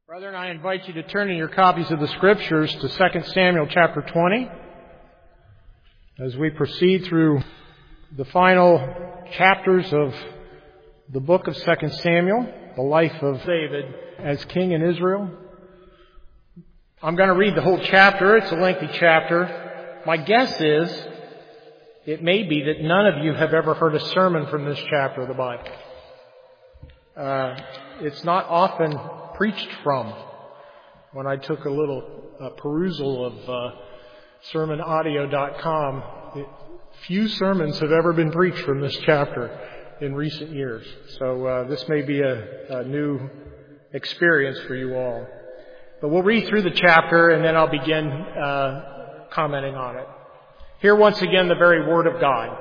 Brethren, I invite you to turn in your copies of the Scriptures to 2 Samuel chapter 20 as we proceed through the final chapters of the book of 2 Samuel, the life of David as king in Israel. I'm going to read the whole chapter. It's a lengthy chapter. My guess is it may be that none of you have ever heard a sermon from this chapter of the Bible. It's not often preached from. When I took a little perusal of sermonaudio.com, few sermons have ever been preached from this chapter in recent years. So this may be a new experience for you all. But we'll read through the chapter and then I'll begin commenting on it. Hear once again the very word of God.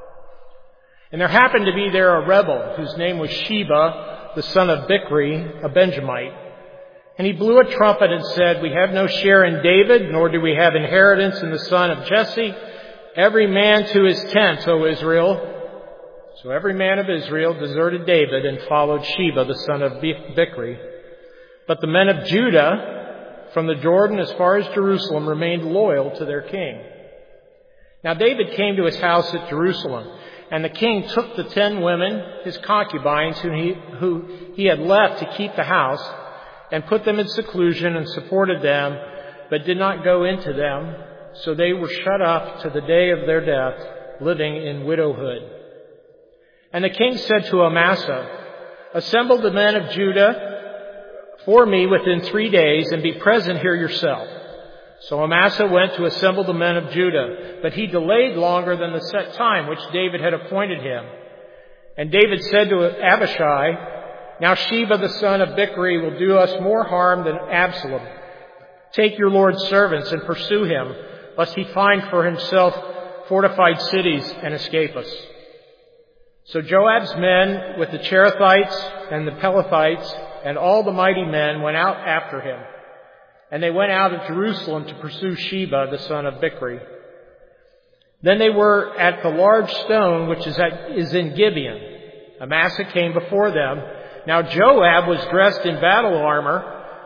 And there happened to be there a rebel whose name was Sheba, the son of Bichri, a Benjamite. And he blew a trumpet and said, "We have no share in David, nor do we have inheritance in the son of Jesse. Every man to his tent, O Israel." So every man of Israel deserted David and followed Sheba, the son of Bichri. But the men of Judah, from the Jordan as far as Jerusalem, remained loyal to their king. Now David came to his house at Jerusalem, and the king took the 10 women, his concubines, who he had left to keep the house, and put them in seclusion and supported them, but did not go into them. So they were shut up to the day of their death, living in widowhood. And the king said to Amasa, "Assemble the men of Judah for me within 3 days, and be present here yourself." So Amasa went to assemble the men of Judah, but he delayed longer than the set time which David had appointed him. And David said to Abishai, "Now Sheba the son of Bichri will do us more harm than Absalom. Take your Lord's servants and pursue him, lest he find for himself fortified cities and escape us." So Joab's men with the Cherethites and the Pelethites and all the mighty men went out after him. And they went out of Jerusalem to pursue Sheba, the son of Bichri. Then they were at the large stone which is in Gibeon. Amasa came before them. Now Joab was dressed in battle armor.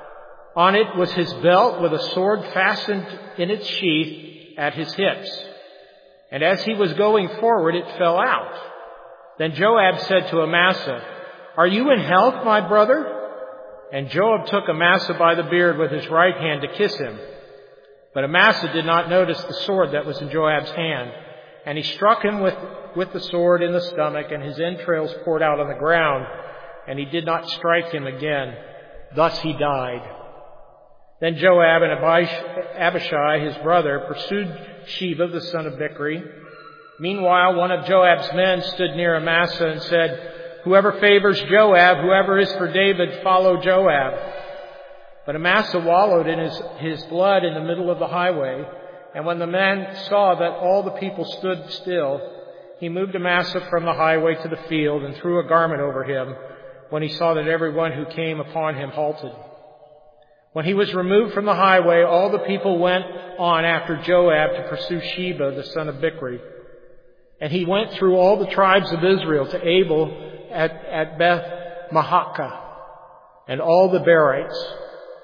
On it was his belt with a sword fastened in its sheath at his hips. And as he was going forward, it fell out. Then Joab said to Amasa, "Are you in health, my brother?" And Joab took Amasa by the beard with his right hand to kiss him. But Amasa did not notice the sword that was in Joab's hand. And he struck him with the sword in the stomach, and his entrails poured out on the ground. And he did not strike him again. Thus he died. Then Joab and Abishai, his brother, pursued Sheba, the son of Bichri. Meanwhile, one of Joab's men stood near Amasa and said, "Whoever favors Joab, whoever is for David, follow Joab." But Amasa wallowed in his blood in the middle of the highway. And when the man saw that all the people stood still, he moved Amasa from the highway to the field and threw a garment over him when he saw that everyone who came upon him halted. When he was removed from the highway, all the people went on after Joab to pursue Sheba, the son of Bichri. And he went through all the tribes of Israel to Abel at Beth-Mahakah and all the Berites.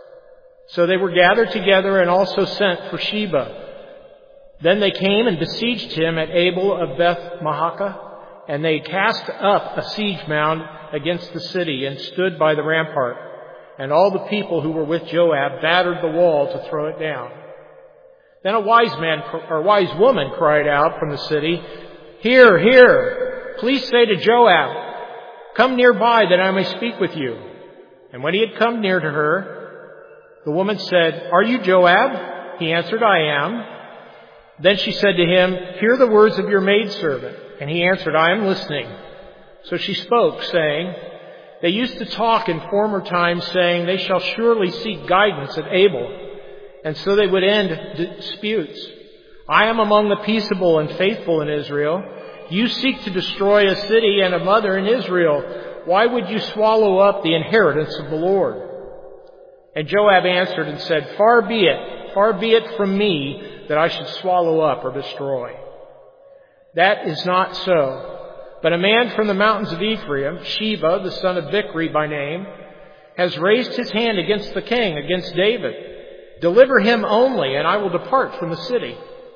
So they were gathered together and also sent for Sheba. Then they came and besieged him at Abel of Beth-Mahakah, and they cast up a siege mound against the city and stood by the rampart. And all the people who were with Joab battered the wall to throw it down. Then a wise woman cried out from the city, "Here, here, please say to Joab, 'Come nearby that I may speak with you.' And when he had come near to her, the woman said, 'Are you Joab?' He answered, 'I am.' Then she said to him, 'Hear the words of your maidservant.' And he answered, 'I am listening.' So she spoke, saying, 'They used to talk in former times, saying, they shall surely seek guidance at Abel, and so they would end disputes. I am among the peaceable and faithful in Israel. You seek to destroy a city and a mother in Israel. Why would you swallow up the inheritance of the Lord?' And Joab answered and said, 'Far be it from me that I should swallow up or destroy. That is not so. But a man from the mountains of Ephraim, Sheba, the son of Bichri by name, has raised his hand against the king, against David. Deliver him only, and I will depart from the city."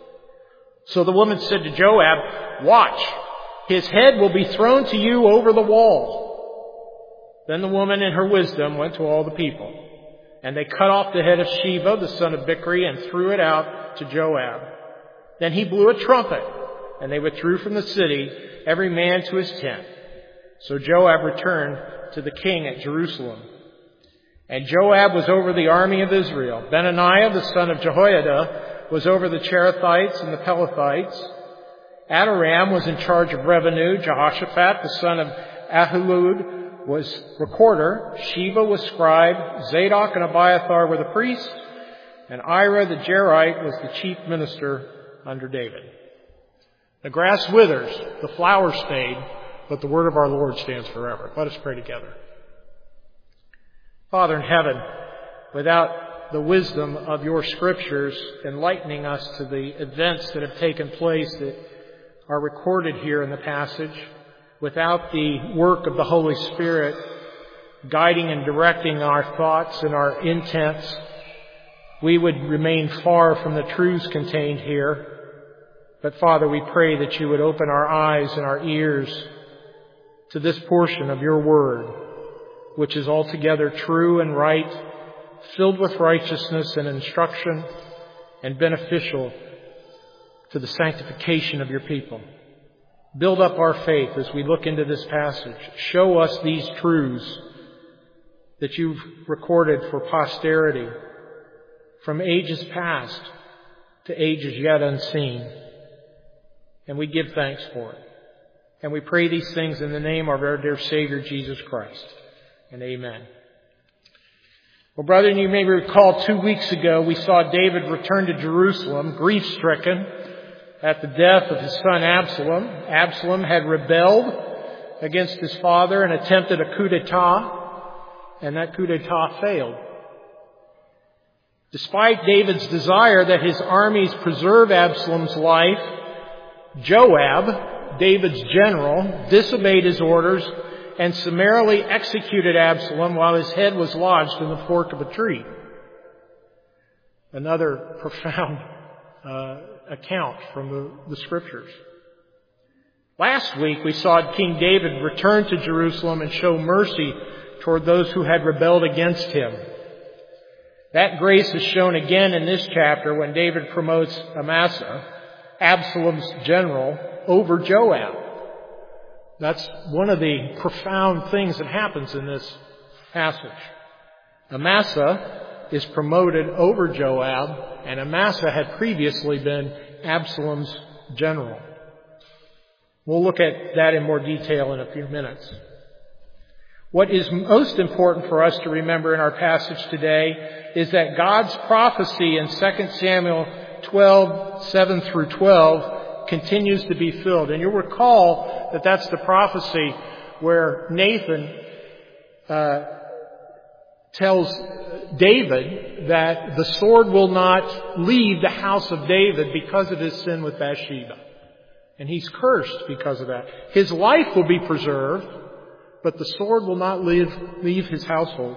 So the woman said to Joab, "Watch, his head will be thrown to you over the wall." Then the woman in her wisdom went to all the people, and they cut off the head of Sheba, the son of Bichri, and threw it out to Joab. Then he blew a trumpet, and they withdrew from the city, every man to his tent. So Joab returned to the king at Jerusalem. And Joab was over the army of Israel. Benaiah, the son of Jehoiada, was over the Cherethites and the Pelethites. Adoram was in charge of revenue. Jehoshaphat, the son of Ahilud, was recorder. Sheba was scribe. Zadok and Abiathar were the priests. And Ira the Jerite was the chief minister under David. The grass withers, the flowers fade, but the word of our Lord stands forever. Let us pray together. Father in heaven, without the wisdom of your scriptures enlightening us to the events that have taken place that are recorded here in the passage, without the work of the Holy Spirit guiding and directing our thoughts and our intents, we would remain far from the truths contained here. But Father, we pray that you would open our eyes and our ears to this portion of your word, which is altogether true and right, filled with righteousness and instruction, and beneficial to the sanctification of your people. Build up our faith as we look into this passage. Show us these truths that you've recorded for posterity from ages past to ages yet unseen. And we give thanks for it. And we pray these things in the name of our dear Savior, Jesus Christ. And amen. Well, brethren, you may recall 2 weeks ago we saw David return to Jerusalem, grief-stricken at the death of his son Absalom. Absalom had rebelled against his father and attempted a coup d'etat, and that coup d'etat failed. Despite David's desire that his armies preserve Absalom's life, Joab, David's general, disobeyed his orders and summarily executed Absalom while his head was lodged in the fork of a tree. Another profound account from the Scriptures. Last week we saw King David return to Jerusalem and show mercy toward those who had rebelled against him. That grace is shown again in this chapter when David promotes Amasa, Absalom's general, over Joab. That's one of the profound things that happens in this passage. Amasa is promoted over Joab, and Amasa had previously been Absalom's general. We'll look at that in more detail in a few minutes. What is most important for us to remember in our passage today is that God's prophecy in 2 Samuel 12:7 through 12 continues to be filled. And you'll recall that that's the prophecy where Nathan tells David that the sword will not leave the house of David because of his sin with Bathsheba. And he's cursed because of that. His life will be preserved, but the sword will not leave his household.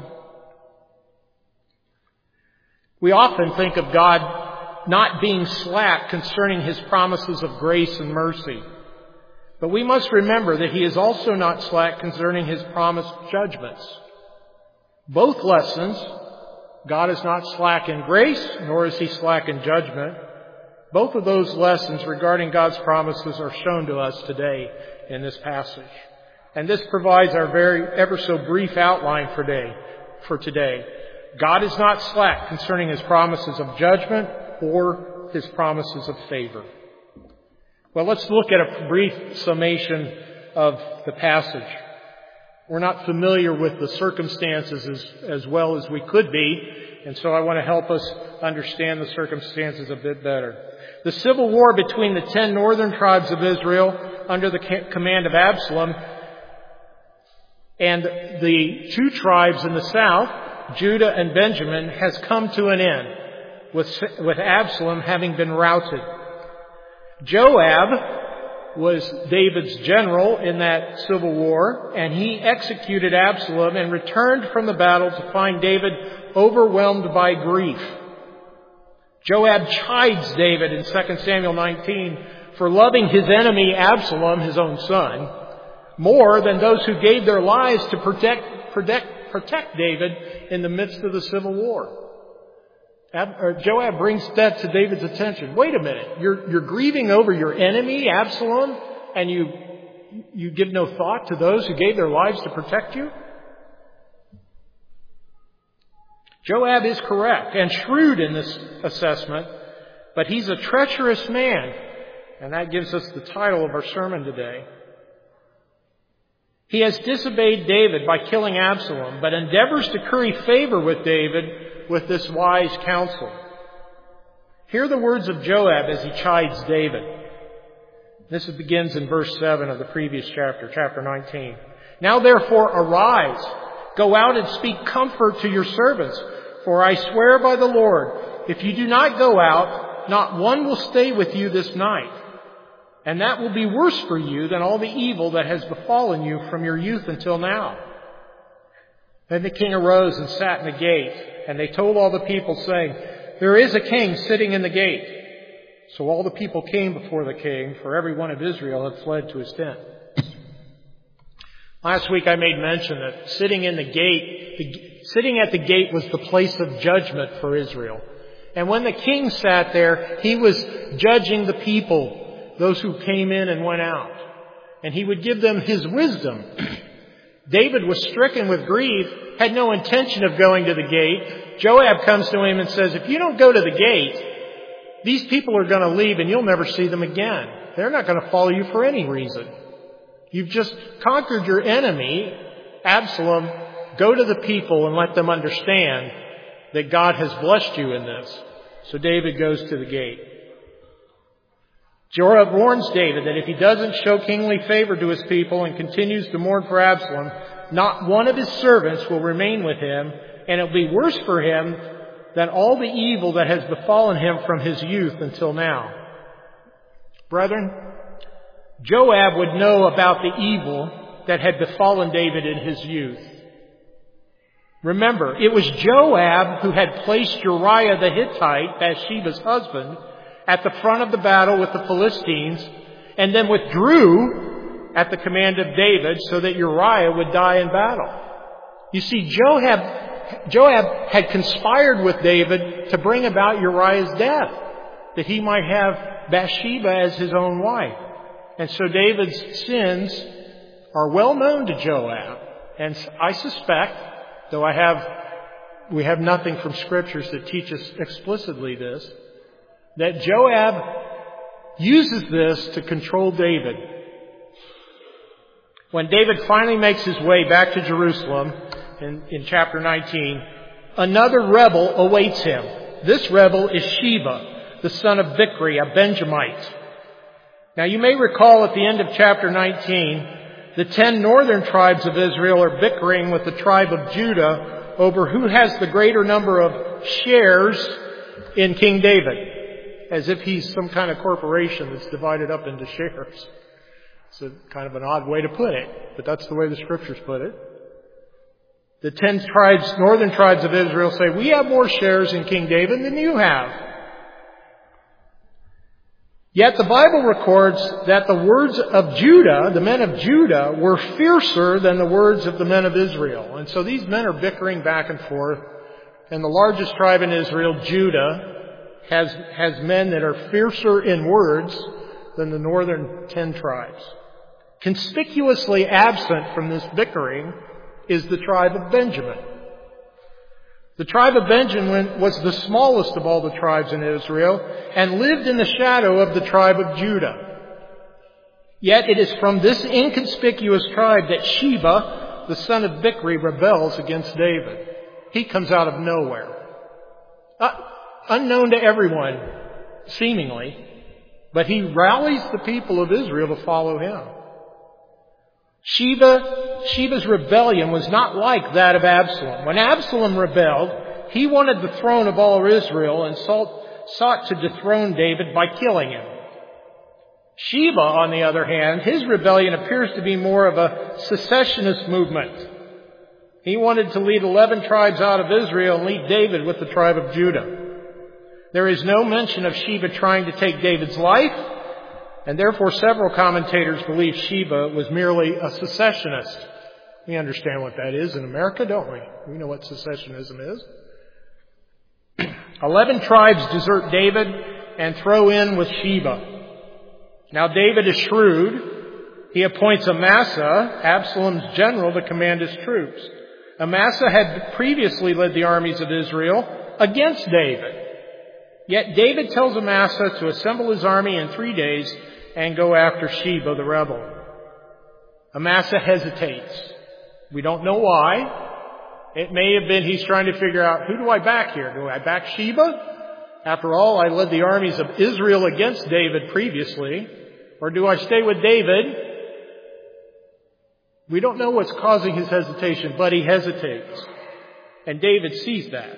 We often think of God not being slack concerning his promises of grace and mercy. But we must remember that he is also not slack concerning his promised judgments. Both lessons, God is not slack in grace, nor is he slack in judgment. Both of those lessons regarding God's promises are shown to us today in this passage. And this provides our very ever so brief outline for today. God is not slack concerning his promises of judgment or his promises of favor. Well, let's look at a brief summation of the passage. We're not familiar with the circumstances as well as we could be, and so I want to help us understand the circumstances a bit better. The civil war between the 10 northern tribes of Israel under the command of Absalom and the 2 tribes in the south, Judah and Benjamin, has come to an end, with Absalom having been routed. Joab was David's general in that civil war, and he executed Absalom and returned from the battle to find David overwhelmed by grief. Joab chides David in 2 Samuel 19 for loving his enemy Absalom, his own son, more than those who gave their lives to protect David in the midst of the civil war. Joab brings that to David's attention. Wait a minute, you're grieving over your enemy, Absalom, and you give no thought to those who gave their lives to protect you? Joab is correct and shrewd in this assessment, but he's a treacherous man, and that gives us the title of our sermon today. He has disobeyed David by killing Absalom, but endeavors to curry favor with David with this wise counsel. Hear the words of Joab as he chides David. This begins in verse 7 of the previous chapter, chapter 19. Now therefore arise, go out and speak comfort to your servants, for I swear by the Lord, if you do not go out, not one will stay with you this night. And that will be worse for you than all the evil that has befallen you from your youth until now. Then the king arose and sat in the gate, and they told all the people, saying, there is a king sitting in the gate. So all the people came before the king, for every one of Israel had fled to his tent. Last week I made mention that sitting at the gate was the place of judgment for Israel. And when the king sat there, he was judging the people, those who came in and went out. And he would give them his wisdom. David was stricken with grief, had no intention of going to the gate. Joab comes to him and says, if you don't go to the gate, these people are going to leave and you'll never see them again. They're not going to follow you for any reason. You've just conquered your enemy, Absalom. Go to the people and let them understand that God has blessed you in this. So David goes to the gate. Joab warns David that if he doesn't show kingly favor to his people and continues to mourn for Absalom, not one of his servants will remain with him, and it will be worse for him than all the evil that has befallen him from his youth until now. Brethren, Joab would know about the evil that had befallen David in his youth. Remember, it was Joab who had placed Uriah the Hittite, Bathsheba's husband, at the front of the battle with the Philistines, and then withdrew at the command of David so that Uriah would die in battle. You see, Joab had conspired with David to bring about Uriah's death, that he might have Bathsheba as his own wife. And so David's sins are well known to Joab. And I suspect, though we have nothing from scriptures that teach us explicitly this, that Joab uses this to control David. When David finally makes his way back to Jerusalem in chapter 19, another rebel awaits him. This rebel is Sheba, the son of Bichri, a Benjamite. Now you may recall at the end of chapter 19, the 10 northern tribes of Israel are bickering with the tribe of Judah over who has the greater number of shares in King David, as if he's some kind of corporation that's divided up into shares. It's a kind of an odd way to put it, but that's the way the scriptures put it. The 10 tribes, northern tribes of Israel say, we have more shares in King David than you have. Yet the Bible records that the words of Judah, the men of Judah, were fiercer than the words of the men of Israel. And so these men are bickering back and forth. And the largest tribe in Israel, Judah, has men that are fiercer in words than the northern 10 tribes. Conspicuously absent from this bickering is the tribe of Benjamin. The tribe of Benjamin was the smallest of all the tribes in Israel and lived in the shadow of the tribe of Judah. Yet it is from this inconspicuous tribe that Sheba, the son of Bichri, rebels against David. He comes out of nowhere. Unknown to everyone, seemingly, but he rallies the people of Israel to follow him. Sheba's rebellion was not like that of Absalom. When Absalom rebelled, he wanted the throne of all Israel and sought to dethrone David by killing him. Sheba, on the other hand, his rebellion appears to be more of a secessionist movement. He wanted to lead 11 tribes out of Israel and leave David with the tribe of Judah. There is no mention of Sheba trying to take David's life, and therefore several commentators believe Sheba was merely a secessionist. We understand what that is in America, don't we? We know what secessionism is. 11 tribes desert David and throw in with Sheba. Now David is shrewd. He appoints Amasa, Absalom's general, to command his troops. Amasa had previously led the armies of Israel against David. Yet David tells Amasa to assemble his army in 3 days and go after Sheba the rebel. Amasa hesitates. We don't know why. It may have been he's trying to figure out, who do I back here? Do I back Sheba? After all, I led the armies of Israel against David previously. Or do I stay with David? We don't know what's causing his hesitation, but he hesitates. And David sees that.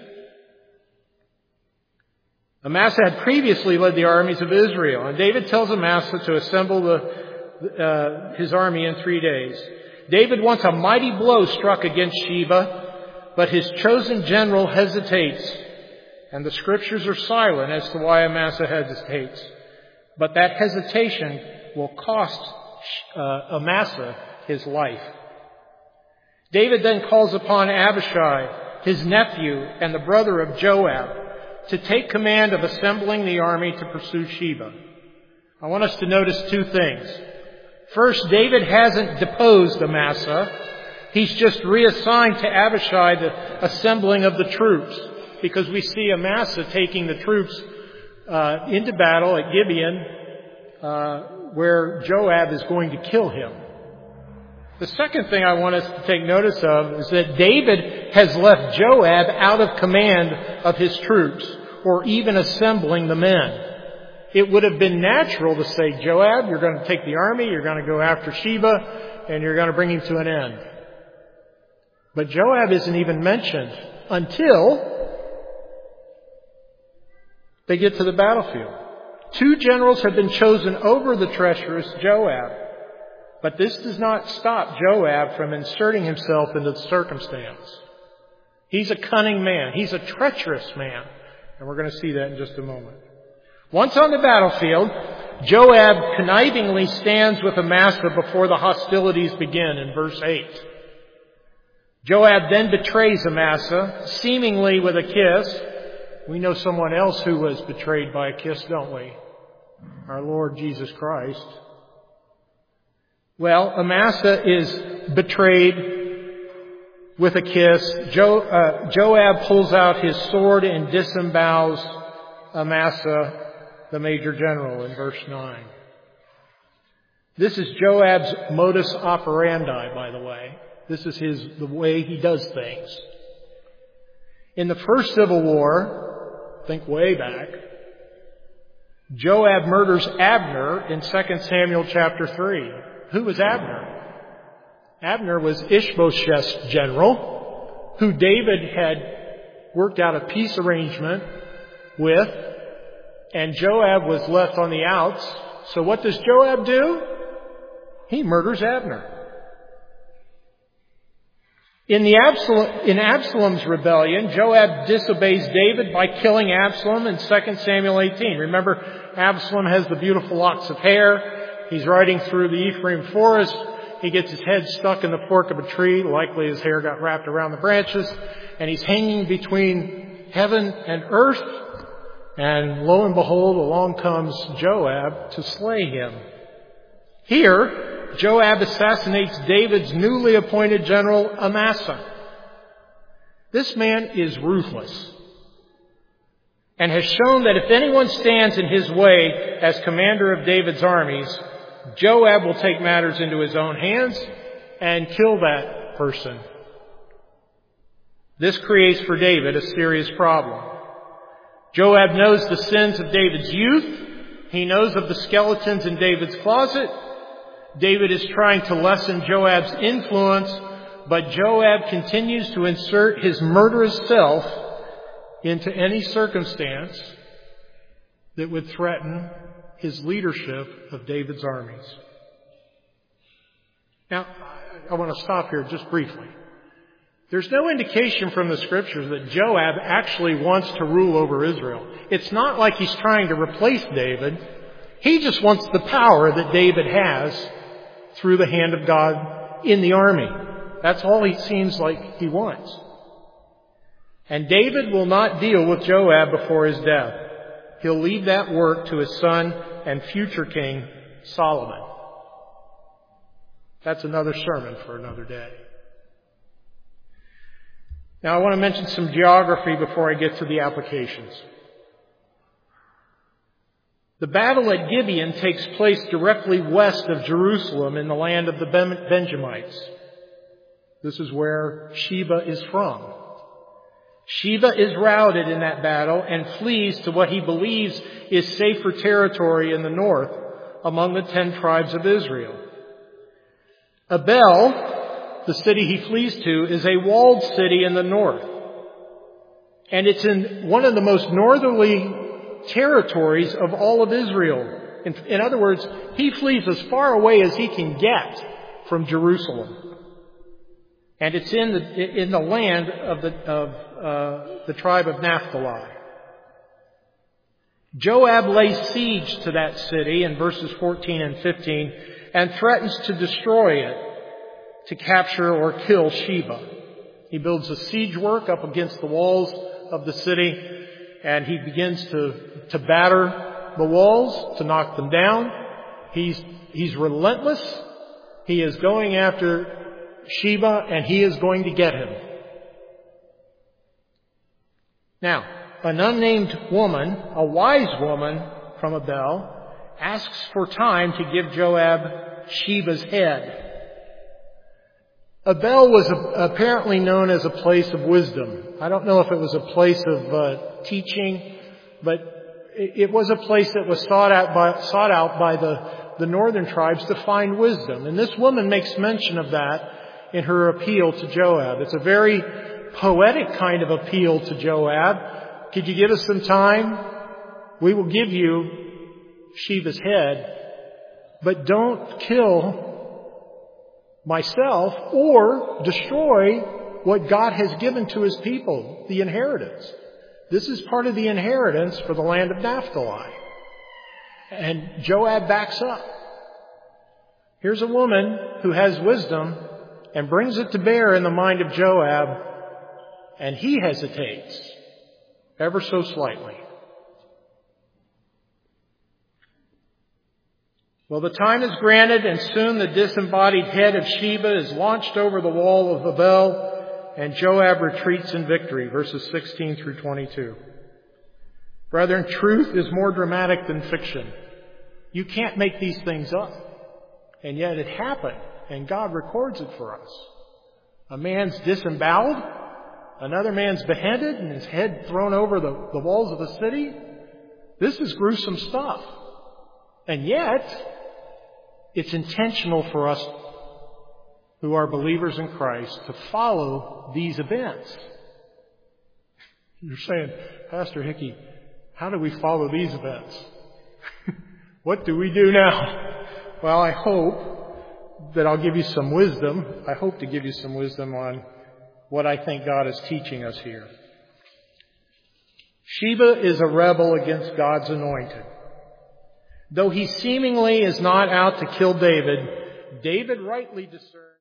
Amasa had previously led the armies of Israel, and David tells Amasa to assemble his army in 3 days. David wants a mighty blow struck against Sheba, but his chosen general hesitates, and the scriptures are silent as to why Amasa hesitates. But that hesitation will cost Amasa his life. David then calls upon Abishai, his nephew and the brother of Joab, to take command of assembling the army to pursue Sheba. I want us to notice 2 things. First, David hasn't deposed Amasa. He's just reassigned to Abishai the assembling of the troops, because we see Amasa taking the troops into battle at Gibeon, where Joab is going to kill him. The second thing I want us to take notice of is that David has left Joab out of command of his troops, or even assembling the men. It would have been natural to say, Joab, you're going to take the army, you're going to go after Sheba, and you're going to bring him to an end. But Joab isn't even mentioned until they get to the battlefield. 2 generals have been chosen over the treacherous Joab. But this does not stop Joab from inserting himself into the circumstance. He's a cunning man. He's a treacherous man. And we're going to see that in just a moment. Once on the battlefield, Joab connivingly stands with Amasa before the hostilities begin in verse 8. Joab then betrays Amasa, seemingly with a kiss. We know someone else who was betrayed by a kiss, don't we? Our Lord Jesus Christ. Well, Amasa is betrayed with a kiss. Joab pulls out his sword and disembowels Amasa, the major general, in verse 9. This is Joab's modus operandi, by the way. This is the way he does things. In the first civil war, think way back, Joab murders Abner in 2 Samuel chapter 3. Who was Abner? Abner was Ishbosheth's general, who David had worked out a peace arrangement with, and Joab was left on the outs. So what does Joab do? He murders Abner. In Absalom's rebellion, Joab disobeys David by killing Absalom in 2 Samuel 18. Remember, Absalom has the beautiful locks of hair. He's riding through the Ephraim forest. He gets his head stuck in the fork of a tree. Likely his hair got wrapped around the branches. And he's hanging between heaven and earth. And lo and behold, along comes Joab to slay him. Here, Joab assassinates David's newly appointed general, Amasa. This man is ruthless and has shown that if anyone stands in his way as commander of David's armies, Joab will take matters into his own hands and kill that person. This creates for David a serious problem. Joab knows the sins of David's youth. He knows of the skeletons in David's closet. David is trying to lessen Joab's influence, but Joab continues to insert his murderous self into any circumstance that would threaten his leadership of David's armies. Now, I want to stop here just briefly. There's no indication from the Scriptures that Joab actually wants to rule over Israel. It's not like he's trying to replace David. He just wants the power that David has through the hand of God in the army. That's all he seems like he wants. And David will not deal with Joab before his death. He'll leave that work to his son and future king, Solomon. That's another sermon for another day. Now I want to mention some geography before I get to the applications. The battle at Gibeon takes place directly west of Jerusalem in the land of the Benjamites. This is where Sheba is from. Sheba is routed in that battle and flees to what he believes is safer territory in the north among the 10 tribes of Israel. Abel, the city he flees to, is a walled city in the north. And it's in one of the most northerly territories of all of Israel. In other words, he flees as far away as he can get from Jerusalem. And it's in the land of the tribe of Naphtali. Joab lays siege to that city in verses 14 and 15 and threatens to destroy it, to capture or kill Sheba. He builds a siege work up against the walls of the city, and he begins to batter the walls, to knock them down. He's relentless. He is going after Sheba, and he is going to get him. Now, an unnamed woman, a wise woman from Abel, asks for time to give Joab Sheba's head. Abel was apparently known as a place of wisdom. I don't know if it was a place of teaching, but it was a place that was sought out by the northern tribes to find wisdom. And this woman makes mention of that in her appeal to Joab. It's a very poetic kind of appeal to Joab. Could you give us some time? We will give you Sheba's head, but don't kill myself or destroy what God has given to His people, the inheritance. This is part of the inheritance for the land of Naphtali. And Joab backs up. Here's a woman who has wisdom and brings it to bear in the mind of Joab, and he hesitates ever so slightly. Well, the time is granted, and soon the disembodied head of Sheba is launched over the wall of Abel, and Joab retreats in victory, verses 16 through 22. Brethren, truth is more dramatic than fiction. You can't make these things up. And yet it happened, and God records it for us. A man's disemboweled, another man's beheaded, and his head thrown over the walls of the city. This is gruesome stuff. And yet, it's intentional for us who are believers in Christ to follow these events. You're saying, Pastor Hickey, how do we follow these events? What do we do now? Well, I hope that I'll give you some wisdom. I hope to give you some wisdom on what I think God is teaching us here. Sheba is a rebel against God's anointed. Though he seemingly is not out to kill David, David rightly discerns